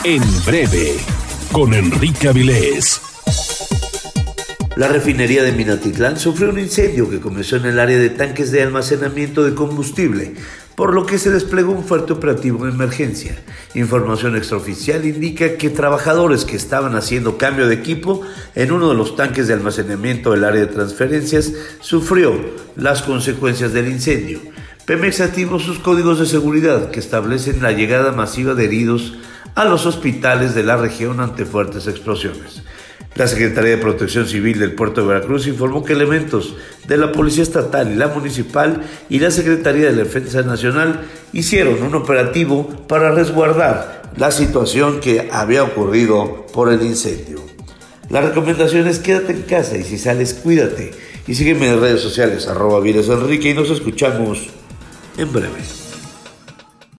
En breve, con Enrique Avilés. La refinería de Minatitlán sufrió un incendio que comenzó en el área de tanques de almacenamiento de combustible, por lo que se desplegó un fuerte operativo de emergencia. Información extraoficial indica que trabajadores que estaban haciendo cambio de equipo en uno de los tanques de almacenamiento del área de transferencias sufrió las consecuencias del incendio. Pemex activó sus códigos de seguridad que establecen la llegada masiva de heridos a los hospitales de la región ante fuertes explosiones. La Secretaría de Protección Civil del Puerto de Veracruz informó que elementos de la Policía Estatal y la Municipal y la Secretaría de la Defensa Nacional hicieron un operativo para resguardar la situación que había ocurrido por el incendio. La recomendación es quédate en casa y si sales cuídate. Y sígueme en redes sociales @VilesEnrique y nos escuchamos en breve.